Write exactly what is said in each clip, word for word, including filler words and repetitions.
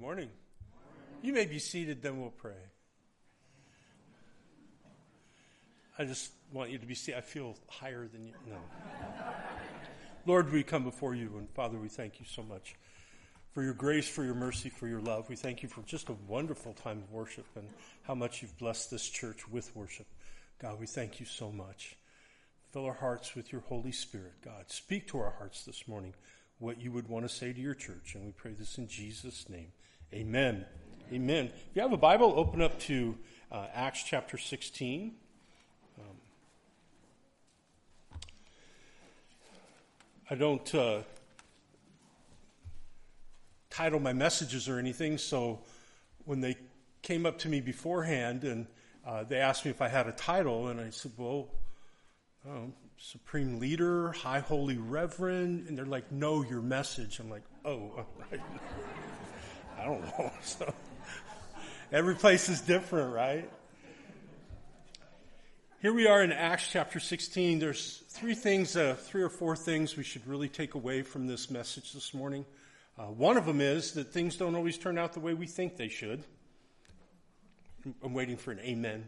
morning. You may be seated, then we'll pray. I just want you to be seated. I feel higher than you. No. Lord, we come before you, and Father, we thank you so much for your grace, for your mercy, for your love. We thank you for just a wonderful time of worship and how much you've blessed this church with worship. God, we thank you so much. Fill our hearts with your Holy Spirit, God. Speak to our hearts this morning what you would want to say to your church, and we pray this in Jesus' name. Amen. Amen. If you have a Bible, open up to uh, Acts chapter sixteen. Um, I don't uh, title my messages or anything, so when they came up to me beforehand and uh, they asked me if I had a title, and I said, well, oh, Supreme Leader, High Holy Reverend, and they're like, no, your message. I'm like, oh, right. I don't know. So every place is different, right? Here we are in Acts chapter sixteen. There's three things, uh, three or four things we should really take away from this message this morning. Uh, one of them is that things don't always turn out the way we think they should. I'm waiting for an amen.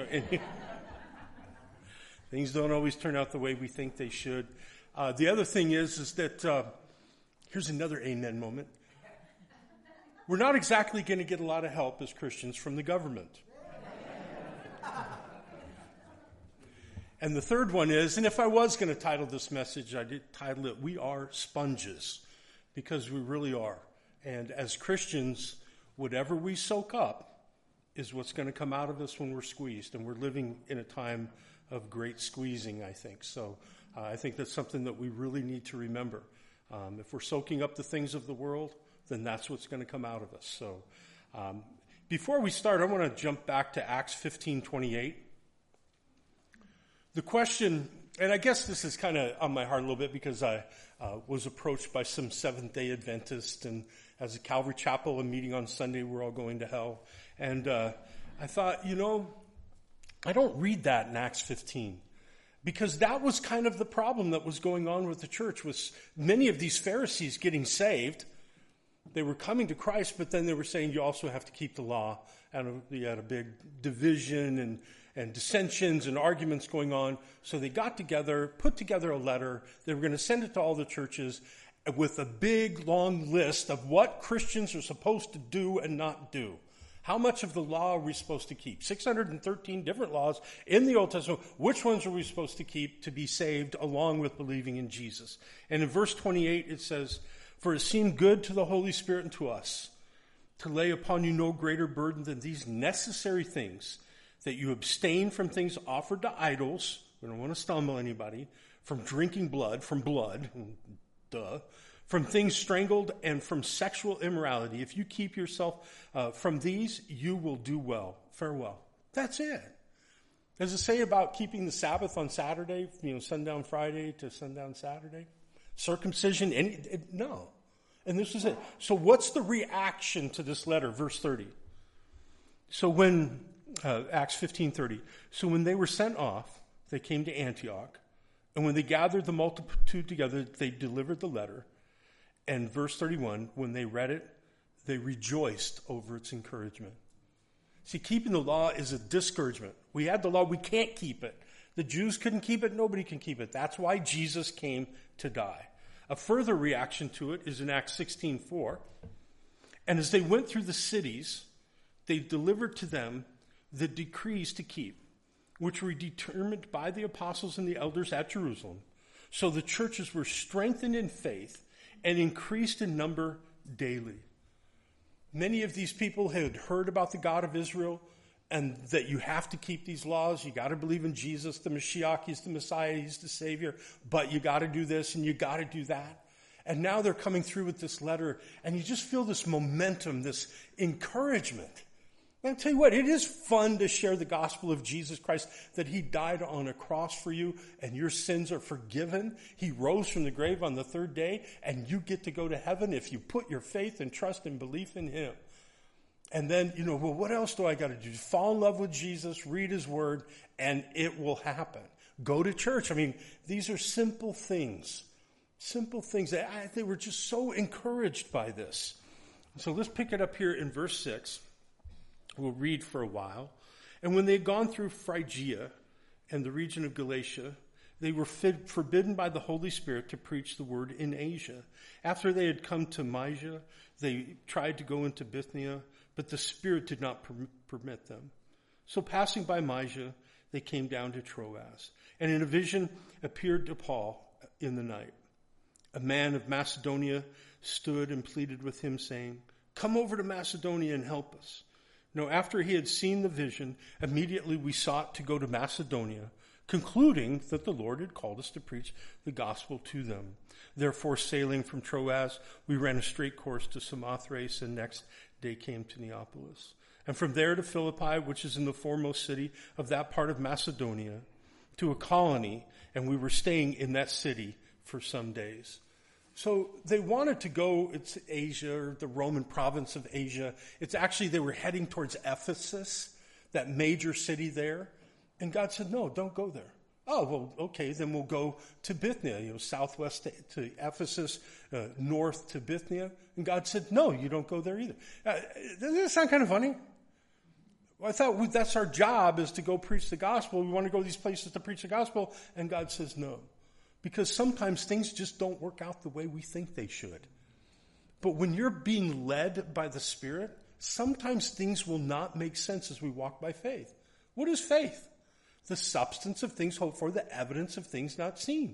Things don't always turn out the way we think they should. Uh, the other thing is, is that, uh, here's another amen moment. We're not exactly going to get a lot of help as Christians from the government. And the third one is, and if I was going to title this message, I did title it, We Are Sponges, because we really are. And as Christians, whatever we soak up is what's going to come out of us when we're squeezed. And we're living in a time of great squeezing, I think. So uh, I think that's something that we really need to remember. Um, if we're soaking up the things of the world, then that's what's going to come out of us. So um, before we start, I want to jump back to Acts fifteen twenty-eight. The question, and I guess this is kind of on my heart a little bit because I uh, was approached by some Seventh-day Adventists, and as a Calvary Chapel, a meeting on Sunday, we're all going to hell. And uh, I thought, you know, I don't read that in Acts fifteen, because that was kind of the problem that was going on with the church, was many of these Pharisees getting saved. They were coming to Christ, but then they were saying you also have to keep the law. And you had a big division and, and dissensions and arguments going on. So they got together, put together a letter. They were going to send it to all the churches with a big, long list of what Christians are supposed to do and not do. How much of the law are we supposed to keep? six hundred thirteen different laws in the Old Testament. Which ones are we supposed to keep to be saved along with believing in Jesus? And in verse twenty-eight it says, for it seemed good to the Holy Spirit and to us to lay upon you no greater burden than these necessary things, that you abstain from things offered to idols. We don't want to stumble anybody. From drinking blood, from blood, duh. From things strangled, and from sexual immorality. If you keep yourself uh, from these, you will do well. Farewell. That's it. Does it say about keeping the Sabbath on Saturday, you know, sundown Friday to sundown Saturday? Circumcision? Any, it, no. And this is it. So what's the reaction to this letter? Verse thirty. So when, uh, Acts fifteen thirty. So when they were sent off, they came to Antioch. And when they gathered the multitude together, they delivered the letter. And verse thirty-one, when they read it, they rejoiced over its encouragement. See, keeping the law is a discouragement. We had the law, we can't keep it. The Jews couldn't keep it, nobody can keep it. That's why Jesus came to die. A further reaction to it is in Acts sixteen four. And as they went through the cities, they delivered to them the decrees to keep, which were determined by the apostles and the elders at Jerusalem. So the churches were strengthened in faith and increased in number daily. Many of these people had heard about the God of Israel and that you have to keep these laws. You got to believe in Jesus, the Mashiach, he's the Messiah, he's the Savior, but you got to do this and you got to do that. And now they're coming through with this letter, and you just feel this momentum, this encouragement. And I'll tell you what, it is fun to share the gospel of Jesus Christ, that he died on a cross for you and your sins are forgiven. He rose from the grave on the third day, and you get to go to heaven if you put your faith and trust and belief in him. And then, you know, well, what else do I got to do? Fall in love with Jesus, read his word, and it will happen. Go to church. I mean, these are simple things. Simple things. They, I, they were just so encouraged by this. So let's pick it up here in verse six. We'll read for a while. And when they had gone through Phrygia and the region of Galatia, they were forbidden by the Holy Spirit to preach the word in Asia. After they had come to Mysia, they tried to go into Bithynia, but the Spirit did not permit them. So passing by Mysia, they came down to Troas. And in a vision appeared to Paul in the night. A man of Macedonia stood and pleaded with him, saying, "Come over to Macedonia and help us." Now, after he had seen the vision, immediately we sought to go to Macedonia, concluding that the Lord had called us to preach the gospel to them. Therefore, sailing from Troas, we ran a straight course to Samothrace, and next day came to Neapolis. And from there to Philippi, which is in the foremost city of that part of Macedonia, to a colony, and we were staying in that city for some days. So they wanted to go, it's Asia, or the Roman province of Asia. It's actually, they were heading towards Ephesus, that major city there. And God said, no, don't go there. Oh, well, okay, then we'll go to Bithynia, you know, southwest to, to Ephesus, uh, north to Bithynia. And God said, no, you don't go there either. Uh, doesn't that sound kind of funny? Well, I thought we, that's our job, is to go preach the gospel. We want to go to these places to preach the gospel. And God says no. Because sometimes things just don't work out the way we think they should. But when you're being led by the Spirit, sometimes things will not make sense as we walk by faith. What is faith? The substance of things hoped for, the evidence of things not seen.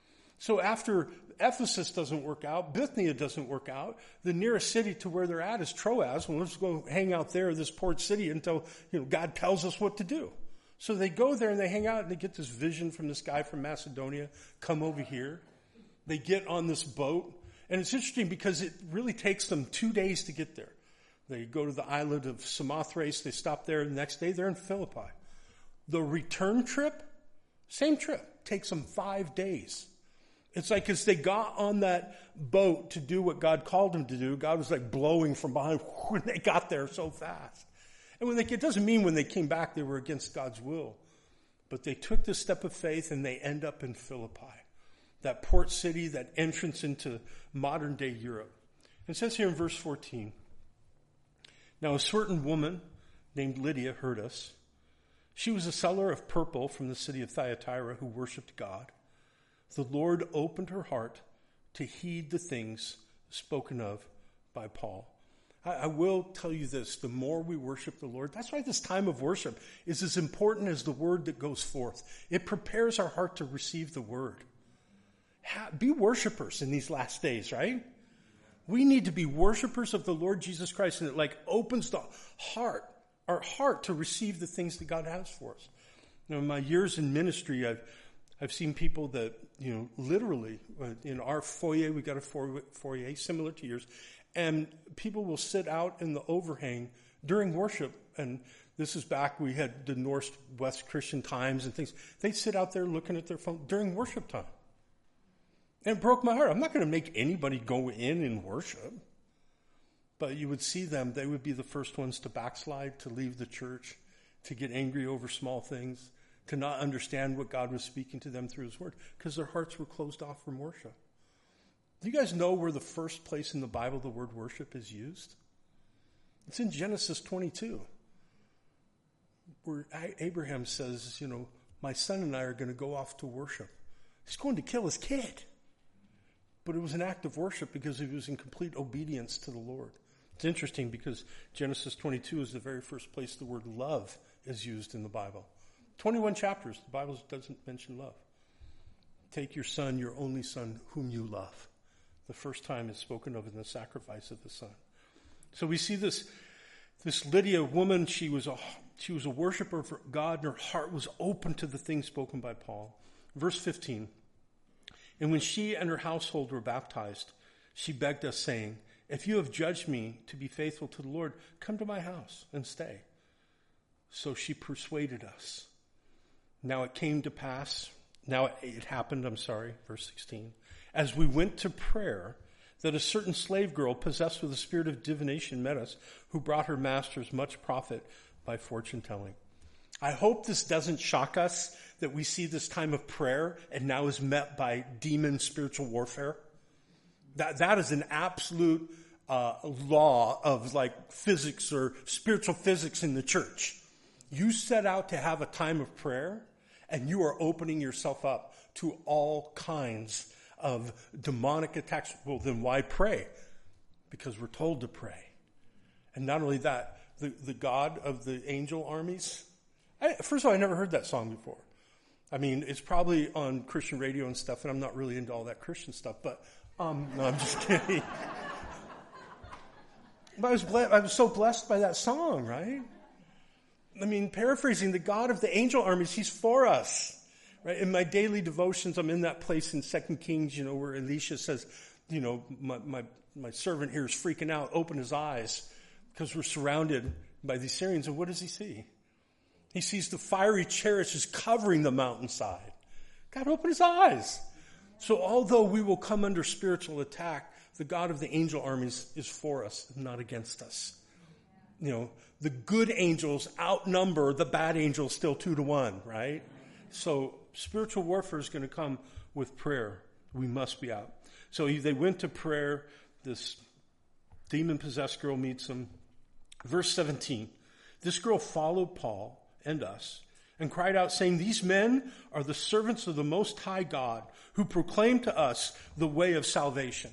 So after Ephesus doesn't work out, Bithynia doesn't work out, the nearest city to where they're at is Troas. Well, let's go hang out there, this port city, until, you know, God tells us what to do. So they go there and they hang out and they get this vision from this guy from Macedonia, come over here. They get on this boat. And it's interesting because it really takes them two days to get there. They go to the island of Samothrace. They stop there. And the next day they're in Philippi. The return trip, same trip, takes them five days. It's like as they got on that boat to do what God called them to do, God was like blowing from behind when they got there so fast. And when they, it doesn't mean when they came back they were against God's will. But they took this step of faith and they end up in Philippi. That port city, that entrance into modern day Europe. It says here in verse fourteen, now a certain woman named Lydia heard us. She was a seller of purple from the city of Thyatira who worshipped God. The Lord opened her heart to heed the things spoken of by Paul. I, I will tell you this, the more we worship the Lord, that's why this time of worship is as important as the word that goes forth. It prepares our heart to receive the word. Ha, be worshipers in these last days, right? We need to be worshipers of the Lord Jesus Christ, and it like opens the heart, our heart to receive the things that God has for us. You know, in my years in ministry, I've I've seen people that, you know, literally, in our foyer, we got a foyer similar to yours, and people will sit out in the overhang during worship, and this is back, we had the Northwest Christian Times and things. They'd sit out there looking at their phone during worship time. And it broke my heart. I'm not going to make anybody go in and worship. But you would see them, they would be the first ones to backslide, to leave the church, to get angry over small things, to not understand what God was speaking to them through his word, because their hearts were closed off from worship. Do you guys know where the first place in the Bible the word worship is used? It's in Genesis twenty-two, where Abraham says, you know, my son and I are going to go off to worship. He's going to kill his kid. But it was an act of worship because he was in complete obedience to the Lord. It's interesting because Genesis twenty-two is the very first place the word love is used in the Bible. twenty-one chapters, the Bible doesn't mention love. Take your son, your only son, whom you love. The first time is spoken of in the sacrifice of the son. So we see this, this Lydia woman, she was a, she was a worshiper of God, and her heart was open to the things spoken by Paul. Verse fifteen, and when she and her household were baptized, she begged us, saying, if you have judged me to be faithful to the Lord, come to my house and stay. So she persuaded us. Now it came to pass, now it happened, I'm sorry, verse sixteen, as we went to prayer, that a certain slave girl possessed with a spirit of divination met us, who brought her masters much profit by fortune telling. I hope this doesn't shock us that we see this time of prayer and now is met by demon spiritual warfare. That, that is an absolute uh, law of like physics or spiritual physics in the church. You set out to have a time of prayer, and you are opening yourself up to all kinds of demonic attacks. Well, then why pray? Because we're told to pray. And not only that, the, the God of the angel armies. I, first of all, I never heard that song before. I mean, it's probably on Christian radio and stuff, and I'm not really into all that Christian stuff, but um, no, I'm just kidding. But I was, ble- I was so blessed by that song, right? I mean, paraphrasing, the God of the angel armies, he's for us. Right? In my daily devotions, I'm in that place in Second Kings, you know, where Elisha says, you know, my, my, my servant here is freaking out, open his eyes, because we're surrounded by the Syrians. And what does he see? He sees the fiery chariots just covering the mountainside. God, open his eyes. So although we will come under spiritual attack, the God of the angel armies is for us, not against us. You know, the good angels outnumber the bad angels still two to one, right? So spiritual warfare is going to come with prayer. We must be out. So he, they went to prayer. This demon-possessed girl meets him. Verse seventeen, this girl followed Paul and us and cried out, saying, these men are the servants of the Most High God who proclaim to us the way of salvation.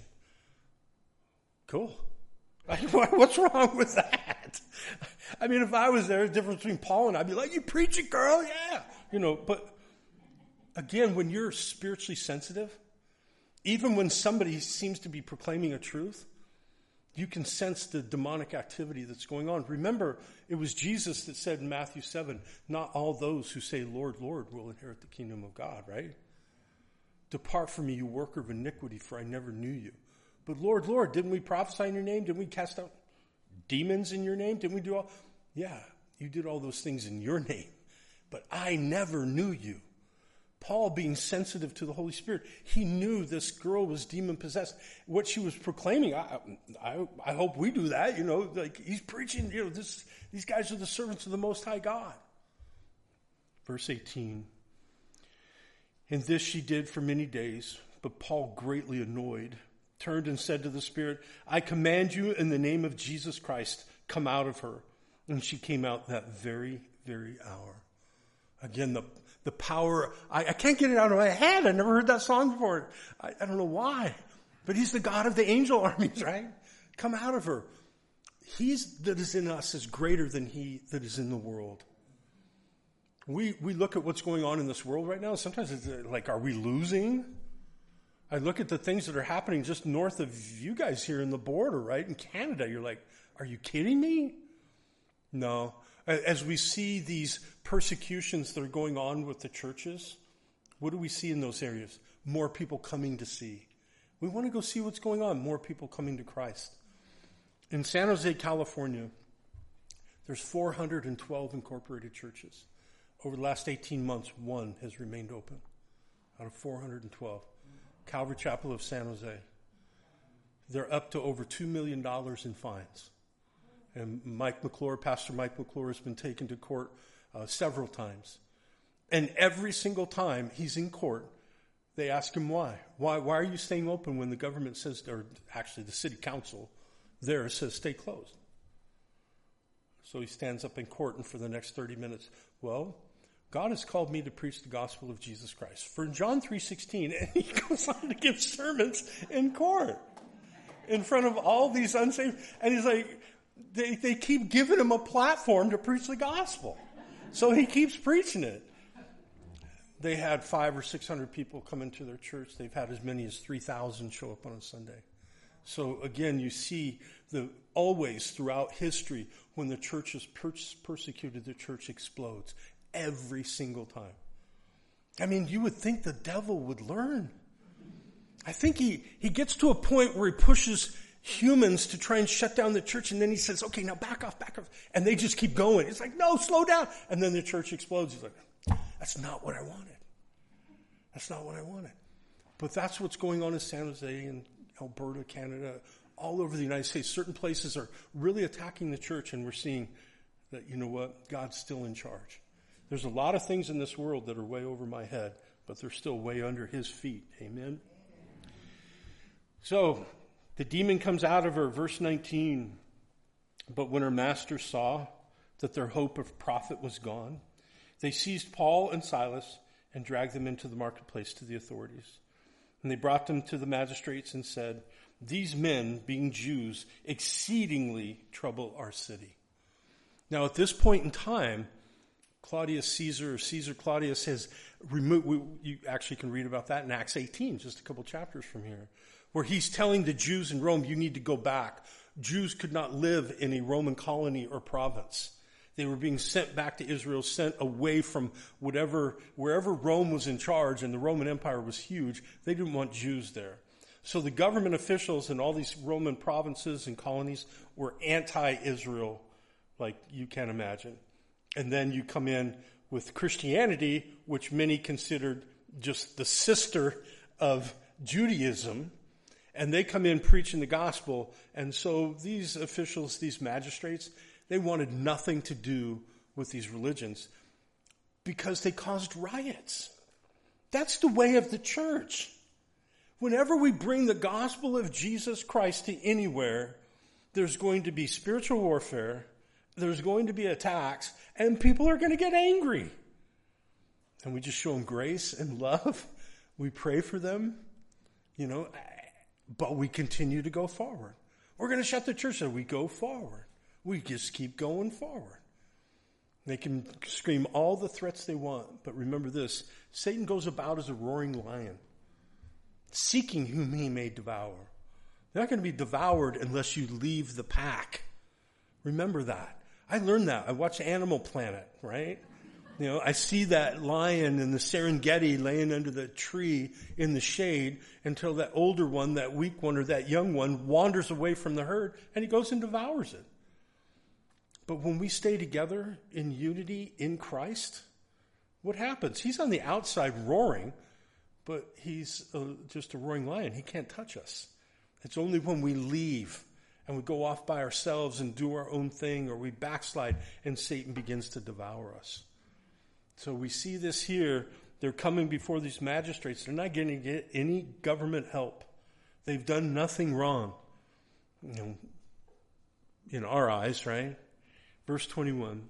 Cool. What's wrong with that? I mean, if I was there, the difference between Paul and I'd be like, you preach it, girl, yeah. You know, but again, when you're spiritually sensitive, even when somebody seems to be proclaiming a truth, you can sense the demonic activity that's going on. Remember, it was Jesus that said in Matthew seven, not all those who say, Lord, Lord, will inherit the kingdom of God, right? Depart from me, you worker of iniquity, for I never knew you. But Lord, Lord, didn't we prophesy in your name? Didn't we cast out demons in your name? Didn't we do all? Yeah, you did all those things in your name. But I never knew you. Paul, being sensitive to the Holy Spirit, he knew this girl was demon-possessed. What she was proclaiming, I, I, I hope we do that, you know, like he's preaching, you know, this, these guys are the servants of the Most High God. Verse eighteen, and this she did for many days, but Paul, greatly annoyed, turned and said to the Spirit, I command you in the name of Jesus Christ, come out of her. And she came out that very, very hour. Again, the The power, I, I can't get it out of my head. I never heard that song before. I, I don't know why. But he's the God of the angel armies, right? Come out of her. He's that is in us is greater than he that is in the world. We we look at what's going on in this world right now. Sometimes it's like, are we losing? I look at the things that are happening just north of you guys here in the border, right? In Canada, you're like, are you kidding me? No. As we see these persecutions that are going on with the churches, what do we see in those areas? More people coming to see. We want to go see what's going on. More people coming to Christ. In San Jose, California, there's four hundred twelve incorporated churches. Over the last eighteen months, one has remained open out of four hundred twelve. Calvary Chapel of San Jose. They're up to over two million dollars in fines. And Mike McClure, Pastor Mike McClure, has been taken to court uh, several times. And every single time he's in court, they ask him why. Why Why are you staying open when the government says, or actually the city council there says stay closed? So he stands up in court, and for the next thirty minutes, well, God has called me to preach the gospel of Jesus Christ. For John three sixteen, and he goes on to give sermons in court in front of all these unsaved. And he's like, They they keep giving him a platform to preach the gospel. So he keeps preaching it. They had five or six hundred people come into their church. They've had as many as three thousand show up on a Sunday. So again, you see the always throughout history, when the church is per- persecuted, the church explodes. Every single time. I mean, you would think the devil would learn. I think he, he gets to a point where he pushes humans to try and shut down the church, and then he says, okay, now back off, back off. And they just keep going. It's like, no, slow down. And then the church explodes. He's like, that's not what I wanted. That's not what I wanted. But that's what's going on in San Jose and Alberta, Canada, all over the United States. Certain places are really attacking the church, and we're seeing that, you know what, God's still in charge. There's a lot of things in this world that are way over my head, but they're still way under his feet. Amen? So, The demon comes out of her, verse nineteen. But when her master saw that their hope of profit was gone, they seized Paul and Silas and dragged them into the marketplace to the authorities. And they brought them to the magistrates and said, "These men, being Jews, exceedingly trouble our city." Now at this point in time, Claudius Caesar, or Caesar Claudius, has removed, we, you actually can read about that in Acts eighteen, just a couple chapters from here, where he's telling the Jews in Rome, you need to go back. Jews could not live in a Roman colony or province. They were being sent back to Israel, sent away from whatever, wherever Rome was in charge, and the Roman Empire was huge. They didn't want Jews there. So the government officials in all these Roman provinces and colonies were anti-Israel, like you can imagine. And then you come in with Christianity, which many considered just the sister of Judaism, and they come in preaching the gospel. And so these officials, these magistrates, they wanted nothing to do with these religions because they caused riots. That's the way of the church. Whenever we bring the gospel of Jesus Christ to anywhere, there's going to be spiritual warfare, there's going to be attacks, and people are going to get angry. And we just show them grace and love. We pray for them, you know, but we continue to go forward. We're going to shut the church down. We go forward. We just keep going forward. They can scream all the threats they want, but remember this, Satan goes about as a roaring lion, seeking whom he may devour. They're not going to be devoured unless you leave the pack. Remember that. I learned that. I watch Animal Planet, right? You know, I see that lion in the Serengeti laying under the tree in the shade until that older one, that weak one, or that young one wanders away from the herd and he goes and devours it. But when we stay together in unity in Christ, what happens? He's on the outside roaring, but he's uh, just a roaring lion. He can't touch us. It's only when we leave and we go off by ourselves and do our own thing, or we backslide and Satan begins to devour us. So we see this here. They're coming before these magistrates. They're not going to get any government help. They've done nothing wrong, you know, in our eyes, right? Verse twenty-one.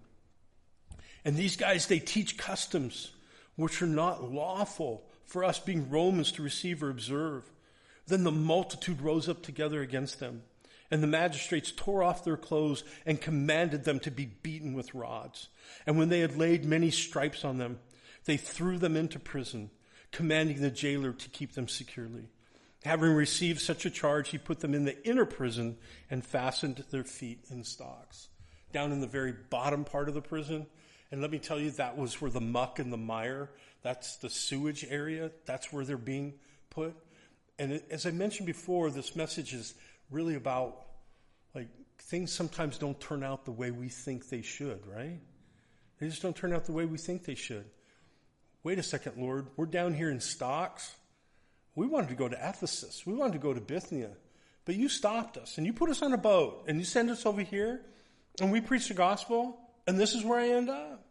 And these guys, they teach customs which are not lawful for us being Romans to receive or observe. Then the multitude rose up together against them, and the magistrates tore off their clothes and commanded them to be beaten with rods. And when they had laid many stripes on them, they threw them into prison, commanding the jailer to keep them securely. Having received such a charge, he put them in the inner prison and fastened their feet in stocks. Down in the very bottom part of the prison. And let me tell you, that was where the muck and the mire, that's the sewage area, that's where they're being put. And it, as I mentioned before, this message is really about, like, things sometimes don't turn out the way we think they should, right? They just don't turn out the way we think they should. Wait a second, Lord, we're down here in stocks. We wanted to go to Ephesus. We wanted to go to Bithynia. But you stopped us, and you put us on a boat, and you send us over here, and we preach the gospel, and this is where I end up.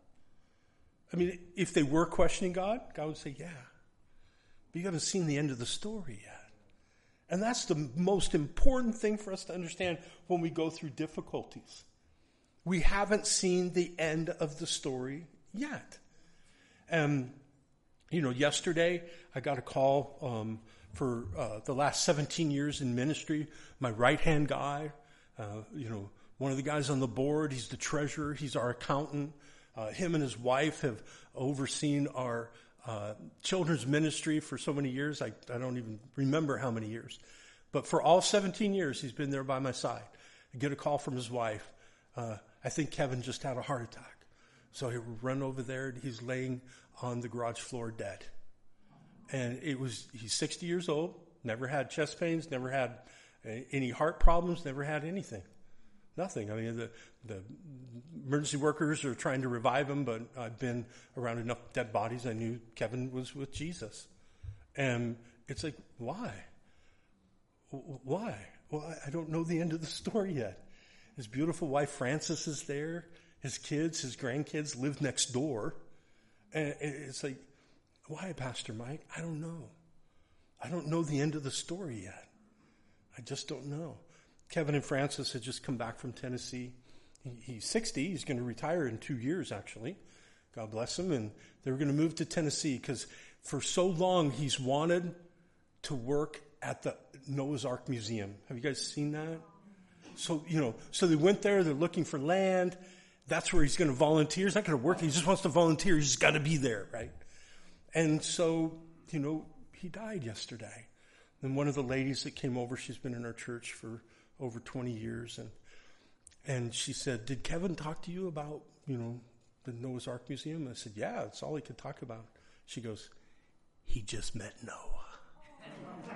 I mean, if they were questioning God, God would say, yeah. But you haven't seen the end of the story yet. And that's the most important thing for us to understand when we go through difficulties. We haven't seen the end of the story yet. And, you know, yesterday I got a call um, for uh, the last seventeen years in ministry. My right-hand guy, uh, you know, one of the guys on the board, he's the treasurer, he's our accountant. Uh, him and his wife have overseen our uh, children's ministry for so many years. I, I don't even remember how many years. But for all seventeen years, he's been there by my side. I get a call from his wife. Uh, I think Kevin just had a heart attack. So he run over there, and he's laying on the garage floor dead. And it was, he's sixty years old, never had chest pains, never had any heart problems, never had anything. Nothing. I mean, the, the emergency workers are trying to revive him, but I've been around enough dead bodies. I knew Kevin was with Jesus. And it's like, why? Why? Well, I don't know the end of the story yet. His beautiful wife, Frances, is there. His kids, his grandkids live next door. And it's like, why, Pastor Mike? I don't know. I don't know the end of the story yet. I just don't know. Kevin and Francis had just come back from Tennessee. He, he's sixty. He's going to retire in two years, actually. God bless him. And they were going to move to Tennessee because for so long he's wanted to work at the Noah's Ark Museum. Have you guys seen that? So, you know, so they went there. They're looking for land. That's where he's going to volunteer. He's not going to work. He just wants to volunteer. He's just got to be there, right? And so, you know, he died yesterday. And one of the ladies that came over, she's been in our church for over twenty years. And, and she said, did Kevin talk to you about, you know, the Noah's Ark Museum? And I said, yeah, that's all he could talk about. She goes, he just met Noah.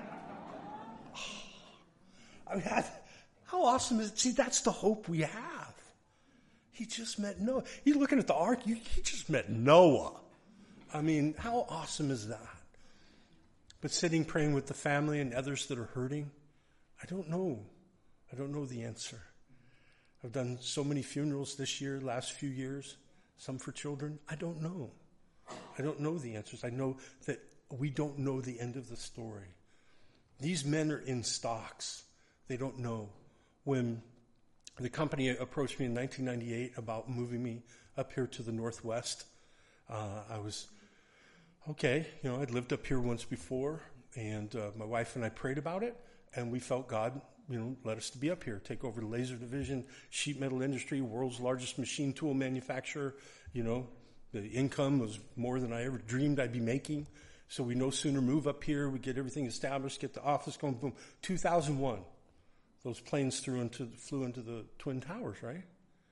I mean, I, how awesome is it? See, that's the hope we have. He just met Noah. You're looking at the ark, you, he just met Noah. I mean, how awesome is that? But sitting praying with the family and others that are hurting, I don't know. I don't know the answer. I've done so many funerals this year, last few years, some for children. I don't know. I don't know the answers. I know that we don't know the end of the story. These men are in stocks. They don't know. When the company approached me in nineteen ninety-eight about moving me up here to the Northwest, uh, I was, okay, you know, I'd lived up here once before, and uh, my wife and I prayed about it, and we felt God, you know, led us to be up here, take over the laser division, sheet metal industry, world's largest machine tool manufacturer. You know, the income was more than I ever dreamed I'd be making. So we no sooner move up here, we get everything established, get the office going, boom. two thousand one, those planes threw into, flew into the Twin Towers, right?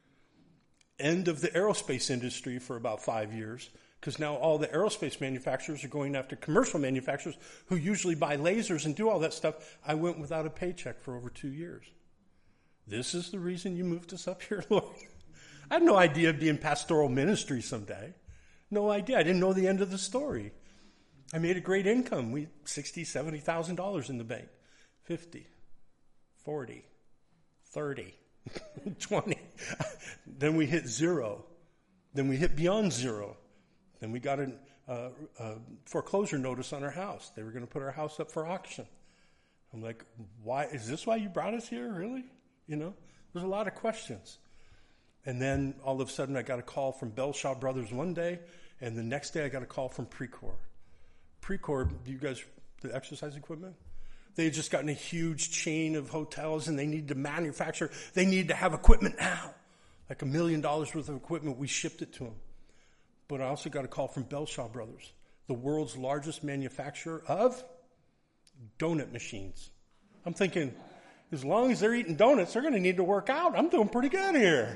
End of the aerospace industry for about five years, because now all the aerospace manufacturers are going after commercial manufacturers who usually buy lasers and do all that stuff. I went without a paycheck for over two years. This is the reason you moved us up here, Lord? I had no idea I'd be in pastoral ministry someday. No idea. I didn't know the end of the story. I made a great income. We sixty thousand dollars, seventy thousand dollars in the bank. fifty, forty, thirty, twenty. Then we hit zero. Then we hit beyond zero. Then we got a, uh, a foreclosure notice on our house. They were going to put our house up for auction. I'm like, why? Is this why you brought us here? Really? You know, there's a lot of questions. And then all of a sudden I got a call from Belshaw Brothers one day, and the next day I got a call from Precor. Precor, you guys, the exercise equipment? They had just gotten a huge chain of hotels, and they needed to manufacture. They needed to have equipment now. Like a million dollars worth of equipment. We shipped it to them. But I also got a call from Belshaw Brothers, the world's largest manufacturer of donut machines. I'm thinking, as long as they're eating donuts, they're going to need to work out. I'm doing pretty good here.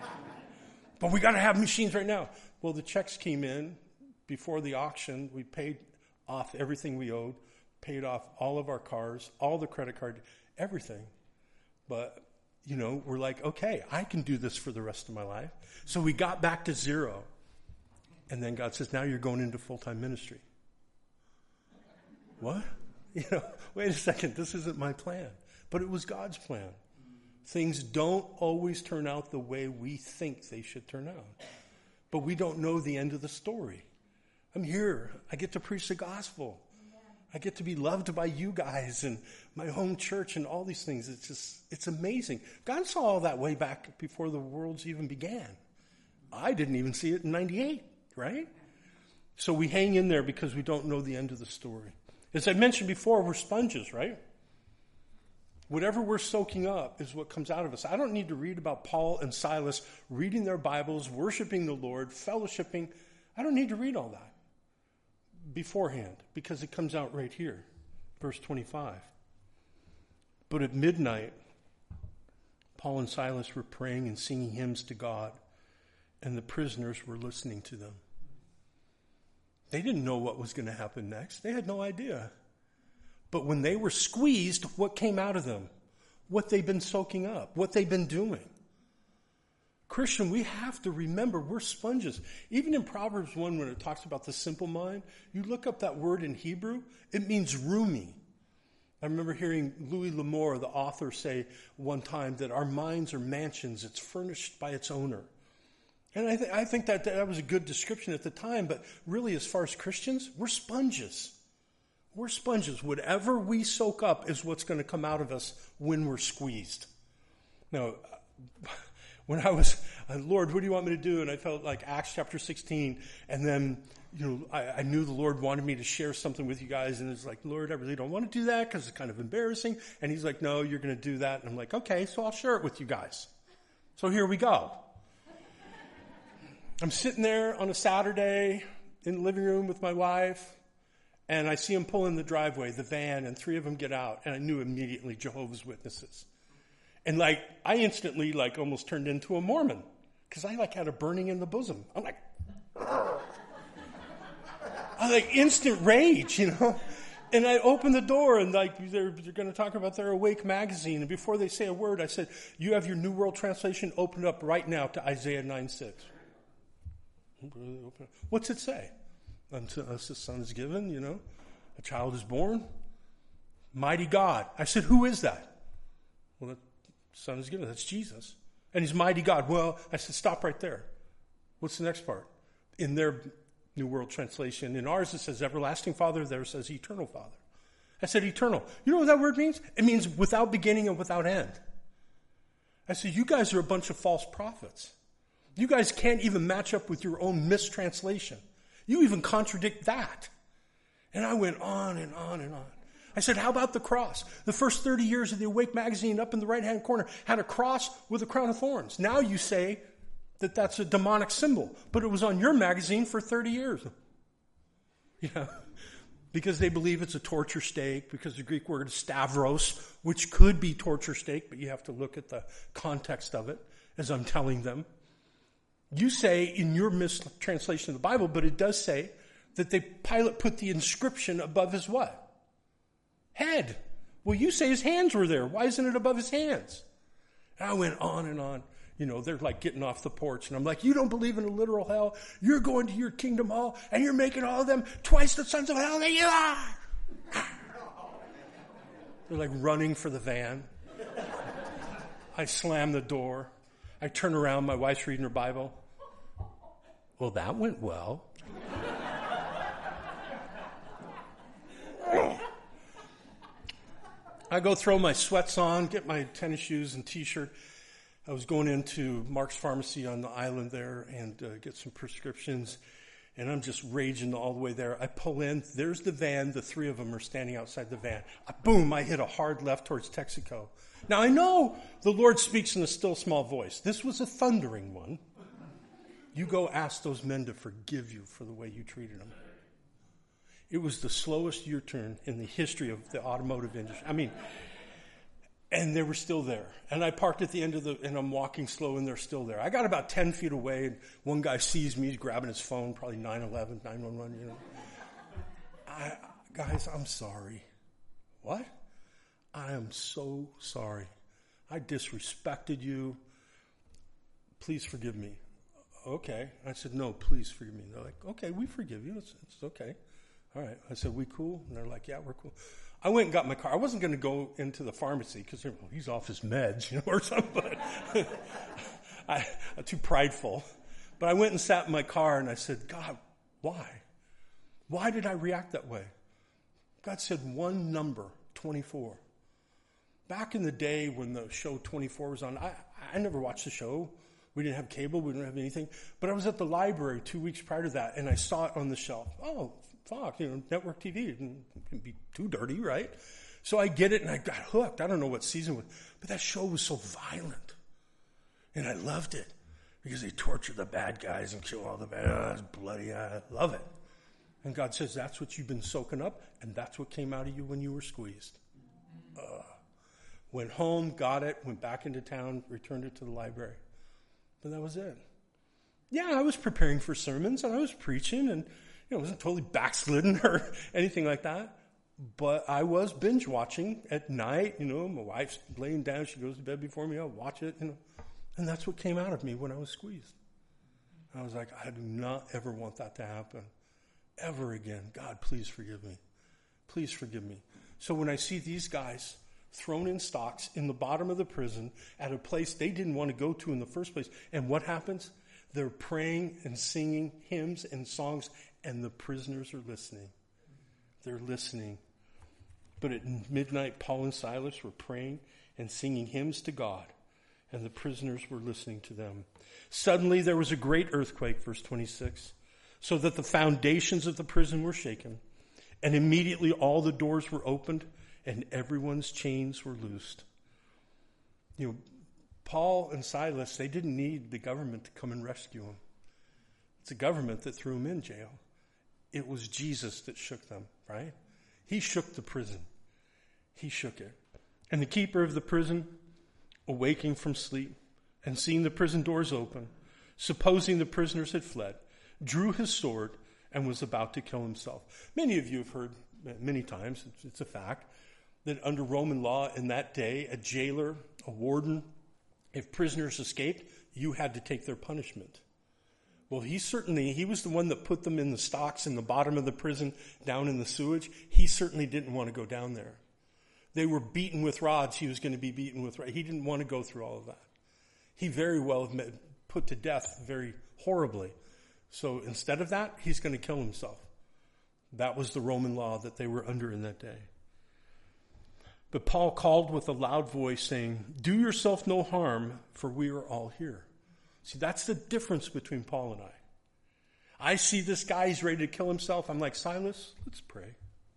But we got to have machines right now. Well, the checks came in before the auction. We paid off everything we owed, paid off all of our cars, all the credit card, everything. But, you know, we're like, okay, I can do this for the rest of my life. So we got back to zero. And then God says, now you're going into full-time ministry. What? You know, wait a second, this isn't my plan. But it was God's plan. Things don't always turn out the way we think they should turn out. But we don't know the end of the story. I'm here. I get to preach the gospel. I get to be loved by you guys and my home church and all these things. It's just, it's amazing. God saw all that way back before the worlds even began. I didn't even see it in ninety-eight, right? So we hang in there because we don't know the end of the story. As I mentioned before, we're sponges, right? Whatever we're soaking up is what comes out of us. I don't need to read about Paul and Silas reading their Bibles, worshiping the Lord, fellowshipping. I don't need to read all that beforehand because it comes out right here, verse twenty-five. But at midnight, Paul and Silas were praying and singing hymns to God, and the prisoners were listening to them. They didn't know what was going to happen next. They had no idea. But when they were squeezed, what came out of them? What they've been soaking up, what they've been doing. Christian, we have to remember we're sponges. Even in Proverbs one, when it talks about the simple mind, you look up that word in Hebrew, it means roomy. I remember hearing Louis L'Amour, the author, say one time that our minds are mansions. It's furnished by its owner. And I, th- I think that that was a good description at the time, but really as far as Christians, we're sponges. We're sponges. Whatever we soak up is what's going to come out of us when we're squeezed. Now, when I was, Lord, what do you want me to do? And I felt like Acts chapter sixteen. And then, you know, I, I knew the Lord wanted me to share something with you guys. And it's like, Lord, I really don't want to do that because it's kind of embarrassing. And he's like, no, you're going to do that. And I'm like, okay, so I'll share it with you guys. So here we go. I'm sitting there on a Saturday in the living room with my wife. And I see them pull in the driveway, the van, and three of them get out. And I knew immediately Jehovah's Witnesses. And like, I instantly like almost turned into a Mormon. Because I like had a burning in the bosom. I'm like, I like instant rage, you know. And I opened the door and like, they're, they're going to talk about their Awake magazine. And before they say a word, I said, you have your New World Translation opened up right now to Isaiah nine six. What's it say? Unto us a son is given, you know, a child is born, mighty God. I said, who is that? Well, the son is given. That's Jesus. And he's mighty God. Well, I said, stop right there. What's the next part? In their New World Translation, in ours it says everlasting Father, there it says eternal Father. I said, eternal. You know what that word means? It means without beginning and without end. I said, you guys are a bunch of false prophets. You guys can't even match up with your own mistranslation. You even contradict that. And I went on and on and on. I said, how about the cross? The first thirty years of the Awake magazine up in the right-hand corner had a cross with a crown of thorns. Now you say that that's a demonic symbol, but it was on your magazine for thirty years. You know, because they believe it's a torture stake, because the Greek word is stavros, which could be torture stake, but you have to look at the context of it, as I'm telling them. You say in your mistranslation of the Bible, but it does say that they, Pilate put the inscription above his what? Head. Well, you say his hands were there. Why isn't it above his hands? And I went on and on. You know, they're like getting off the porch. And I'm like, you don't believe in a literal hell. You're going to your kingdom hall and you're making all of them twice the sons of hell that you are. They're like running for the van. I slam the door. I turn around. My wife's reading her Bible. Well, that went well. I go throw my sweats on, get my tennis shoes and T-shirt. I was going into Mark's Pharmacy on the island there and uh, get some prescriptions. And I'm just raging all the way there. I pull in. There's the van. The three of them are standing outside the van. I, boom, I hit a hard left towards Texaco. Now, I know the Lord speaks in a still small voice. This was a thundering one. You go ask those men to forgive you for the way you treated them. It was the slowest U-turn in the history of the automotive industry. I mean, and they were still there. And I parked at the end of the, and I'm walking slow and they're still there. I got about ten feet away and one guy sees me, he's grabbing his phone, probably nine one one, nine one one, you know. I, guys, I'm sorry. What? I am so sorry. I disrespected you. Please forgive me. Okay. I said, no, please forgive me. They're like, okay, we forgive you. It's, it's okay. All right. I said, we cool? And they're like, yeah, we're cool. I went and got my car. I wasn't going to go into the pharmacy because well, he's off his meds, you know, or something. But I, I'm too prideful. But I went and sat in my car and I said, God, why? Why did I react that way? God said one number, twenty-four. Back in the day when the show twenty-four was on, I, I never watched the show. We didn't have cable. We didn't have anything. But I was at the library two weeks prior to that, and I saw it on the shelf. Oh, Fox, you know, network T V. It couldn't be too dirty, right? So I get it, and I got hooked. I don't know what season it was. But that show was so violent. And I loved it because they torture the bad guys and kill all the bad guys. Oh, it's bloody. I love it. And God says, that's what you've been soaking up, and that's what came out of you when you were squeezed. Uh, went home, got it, went back into town, returned it to the library. And that was it. Yeah, I was preparing for sermons, and I was preaching, and you know, I wasn't totally backslidden or anything like that. But I was binge watching at night. You know, my wife's laying down, she goes to bed before me, I'll watch it, you know. And that's what came out of me when I was squeezed. I was like, I do not ever want that to happen. Ever again. God, please forgive me. Please forgive me. So when I see these guys thrown in stocks in the bottom of the prison at a place they didn't want to go to in the first place, and what happens? They're praying and singing hymns and songs, and the prisoners are listening. They're listening. But at midnight, Paul and Silas were praying and singing hymns to God, and the prisoners were listening to them. Suddenly there was a great earthquake, verse twenty-six, so that the foundations of the prison were shaken, and immediately all the doors were opened, and everyone's chains were loosed. You know, Paul and Silas, they didn't need the government to come and rescue them. It's the government that threw them in jail. It was Jesus that shook them, right? He shook the prison. He shook it. And the keeper of the prison, awaking from sleep and seeing the prison doors open, supposing the prisoners had fled, drew his sword and was about to kill himself. Many of you have heard many times, it's, it's a fact, that under Roman law in that day, a jailer, a warden, if prisoners escaped, you had to take their punishment. Well, he certainly, he was the one that put them in the stocks in the bottom of the prison, down in the sewage. He certainly didn't want to go down there. They were beaten with rods. He was going to be beaten with rods. He didn't want to go through all of that. He very well been put to death very horribly. So instead of that, he's going to kill himself. That was the Roman law that they were under in that day. But Paul called with a loud voice saying, "Do yourself no harm, for we are all here." See, that's the difference between Paul and I. I see this guy, he's ready to kill himself. I'm like, Silas, let's pray.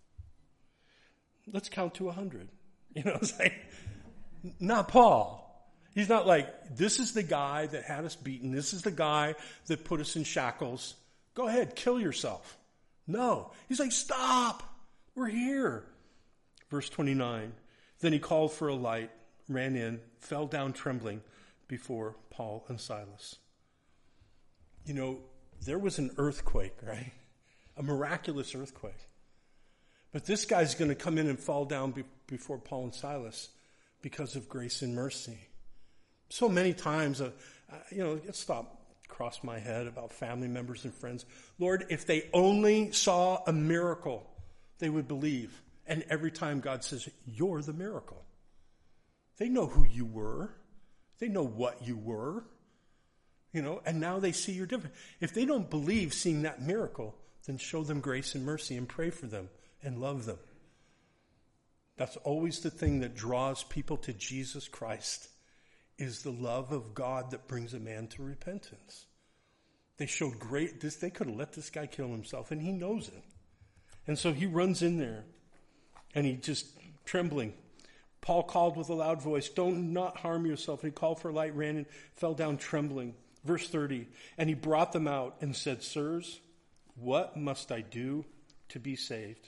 Let's count to a hundred. You know, it's like, not Paul. He's not like, this is the guy that had us beaten. This is the guy that put us in shackles. Go ahead, kill yourself. No. He's like, stop. We're here. Verse twenty-nine. Then he called for a light, ran in, fell down trembling before Paul and Silas. You know, there was an earthquake, right? A miraculous earthquake. But this guy's going to come in and fall down be- before Paul and Silas because of grace and mercy. So many times, uh, uh, you know, it stopped across my head about family members and friends. Lord, if they only saw a miracle, they would believe. And every time God says, you're the miracle. They know who you were. They know what you were. You know, and now they see you're different. If they don't believe seeing that miracle, then show them grace and mercy and pray for them and love them. That's always the thing that draws people to Jesus Christ, is the love of God that brings a man to repentance. They showed great, this, they could have let this guy kill himself, and he knows it. And so he runs in there, and he just trembling. Paul called with a loud voice, "Don't not harm yourself." And he called for a light, ran and fell down trembling. Verse thirty, and he brought them out and said, "Sirs, what must I do to be saved?"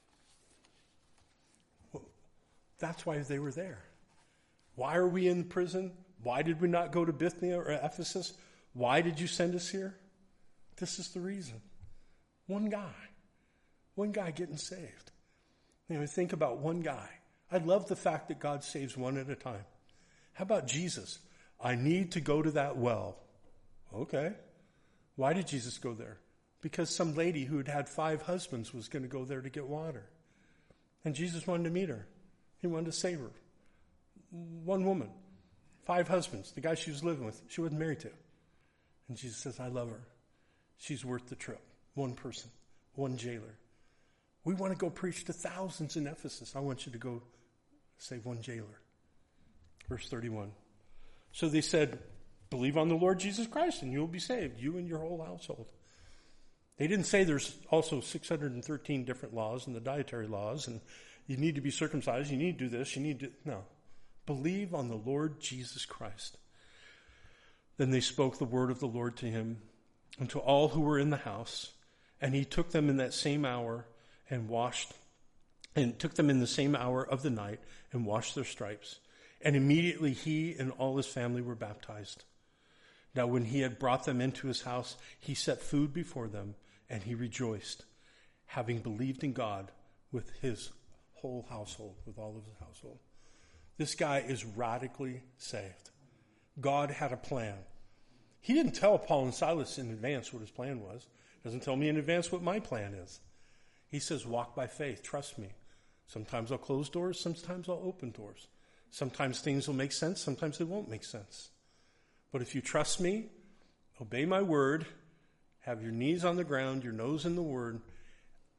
Well, that's why they were there. Why are we in prison? Why did we not go to Bithynia or Ephesus? Why did you send us here? This is the reason. One guy. One guy getting saved. You know, think about one guy. I love the fact that God saves one at a time. How about Jesus? I need to go to that well. Okay. Why did Jesus go there? Because some lady who had had five husbands was going to go there to get water. And Jesus wanted to meet her. He wanted to save her. One woman, five husbands, the guy she was living with, she wasn't married to. And Jesus says, I love her. She's worth the trip. One person, one jailer. We want to go preach to thousands in Ephesus. I want you to go save one jailer. Verse thirty-one. So they said, believe on the Lord Jesus Christ and you will be saved, you and your whole household. They didn't say there's also six hundred thirteen different laws and the dietary laws, and you need to be circumcised, you need to do this, you need to... No. Believe on the Lord Jesus Christ. Then they spoke the word of the Lord to him and to all who were in the house, and he took them in that same hour and washed, and took them in the same hour of the night and washed their stripes. And immediately he and all his family were baptized. Now when he had brought them into his house, he set food before them, and he rejoiced, having believed in God with his whole household, with all of his household. This guy is radically saved. God had a plan. He didn't tell Paul and Silas in advance what his plan was. He doesn't tell me in advance what my plan is. He says, walk by faith, trust me. Sometimes I'll close doors, sometimes I'll open doors. Sometimes things will make sense, sometimes they won't make sense. But if you trust me, obey my word, have your knees on the ground, your nose in the word,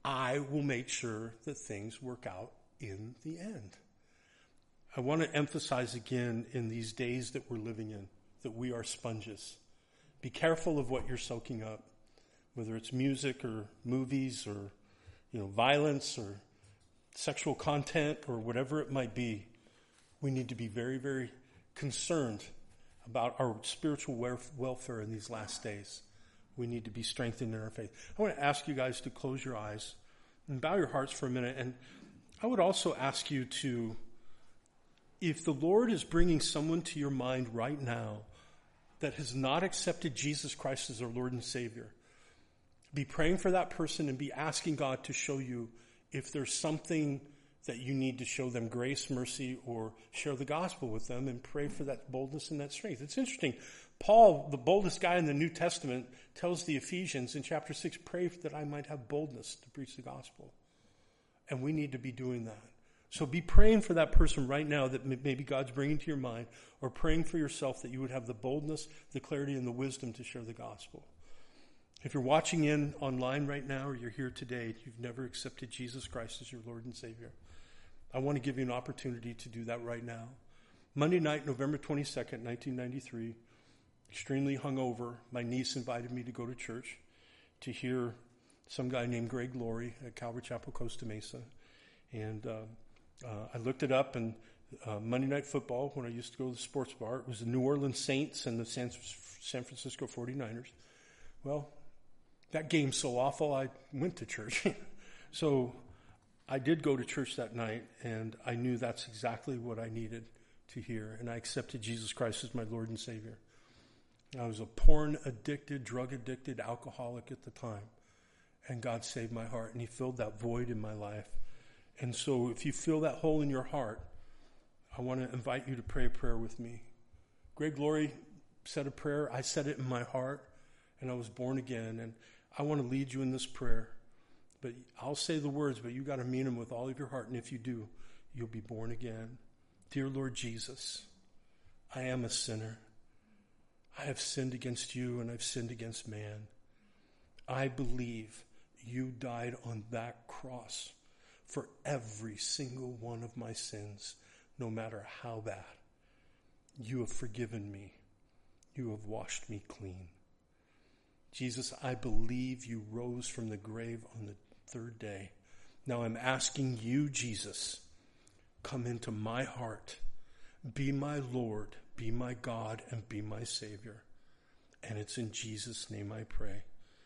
I will make sure that things work out in the end. I want to emphasize again in these days that we're living in that we are sponges. Be careful of what you're soaking up, whether it's music or movies or, you know, violence or sexual content or whatever it might be. We need to be very, very concerned about our spiritual welfare in these last days. We need to be strengthened in our faith. I want to ask you guys to close your eyes and bow your hearts for a minute. And I would also ask you to, if the Lord is bringing someone to your mind right now that has not accepted Jesus Christ as their Lord and Savior, be praying for that person and be asking God to show you if there's something that you need to show them grace, mercy, or share the gospel with them, and pray for that boldness and that strength. It's interesting. Paul, the boldest guy in the New Testament, tells the Ephesians in chapter six, pray that I might have boldness to preach the gospel. And we need to be doing that. So be praying for that person right now that maybe God's bringing to your mind, or praying for yourself that you would have the boldness, the clarity, and the wisdom to share the gospel. If you're watching in online right now, or you're here today, you've never accepted Jesus Christ as your Lord and Savior, I want to give you an opportunity to do that right now. Monday night, November twenty-second, nineteen ninety-three, extremely hungover, my niece invited me to go to church to hear some guy named Greg Laurie at Calvary Chapel, Costa Mesa. And uh, uh, I looked it up, and uh, Monday Night Football, when I used to go to the sports bar, it was the New Orleans Saints and the San, San Francisco forty-niners. Well, that game's so awful, I went to church. So I did go to church that night, and I knew that's exactly what I needed to hear. And I accepted Jesus Christ as my Lord and Savior. I was a porn-addicted, drug-addicted alcoholic at the time. And God saved my heart, and He filled that void in my life. And so if you feel that hole in your heart, I want to invite you to pray a prayer with me. Greg Laurie said a prayer. I said it in my heart, and I was born again. And I want to lead you in this prayer. But I'll say the words, but you got to mean them with all of your heart. And if you do, you'll be born again. Dear Lord Jesus, I am a sinner. I have sinned against you, and I've sinned against man. I believe you died on that cross for every single one of my sins, no matter how bad. You have forgiven me. You have washed me clean. Jesus, I believe you rose from the grave on the third day. Now I'm asking you, Jesus, come into my heart. Be my Lord, be my God, and be my Savior. And it's in Jesus' name I pray.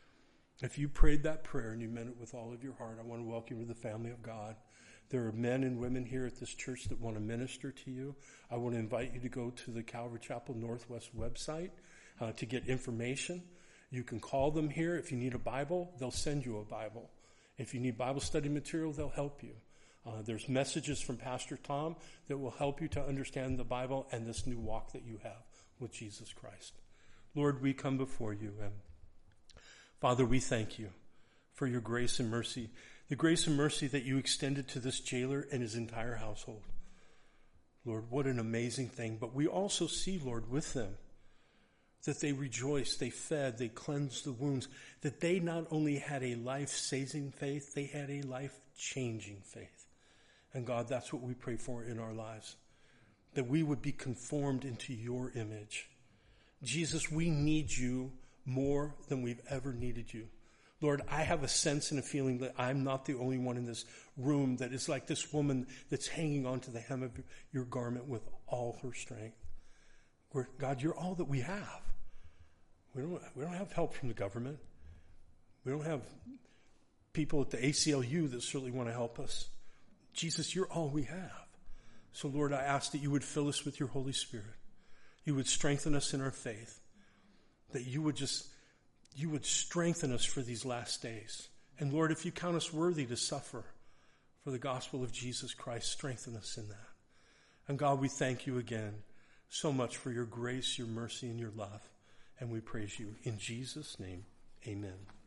If you prayed that prayer and you meant it with all of your heart, I want to welcome you to the family of God. There are men and women here at this church that want to minister to you. I want to invite you to go to the Calvary Chapel Northwest website uh, to get information. You can call them here. If you need a Bible, they'll send you a Bible. If you need Bible study material, they'll help you. Uh, there's messages from Pastor Tom that will help you to understand the Bible and this new walk that you have with Jesus Christ. Lord, we come before you, and Father, we thank you for your grace and mercy, the grace and mercy that you extended to this jailer and his entire household. Lord, what an amazing thing. But we also see, Lord, with them, that they rejoiced, they fed, they cleansed the wounds, that they not only had a life-saving faith, they had a life-changing faith. And God, that's what we pray for in our lives, that we would be conformed into your image. Jesus, we need you more than we've ever needed you. Lord, I have a sense and a feeling that I'm not the only one in this room that is like this woman that's hanging onto the hem of your garment with all her strength. Where, God, you're all that we have. We don't, we don't have help from the government. We don't have people at the A C L U that certainly want to help us. Jesus, you're all we have. So, Lord, I ask that you would fill us with your Holy Spirit. You would strengthen us in our faith. That you would just, you would strengthen us for these last days. And, Lord, if you count us worthy to suffer for the gospel of Jesus Christ, strengthen us in that. And, God, we thank you again so much for your grace, your mercy, and your love. And we praise you. In Jesus' name, amen.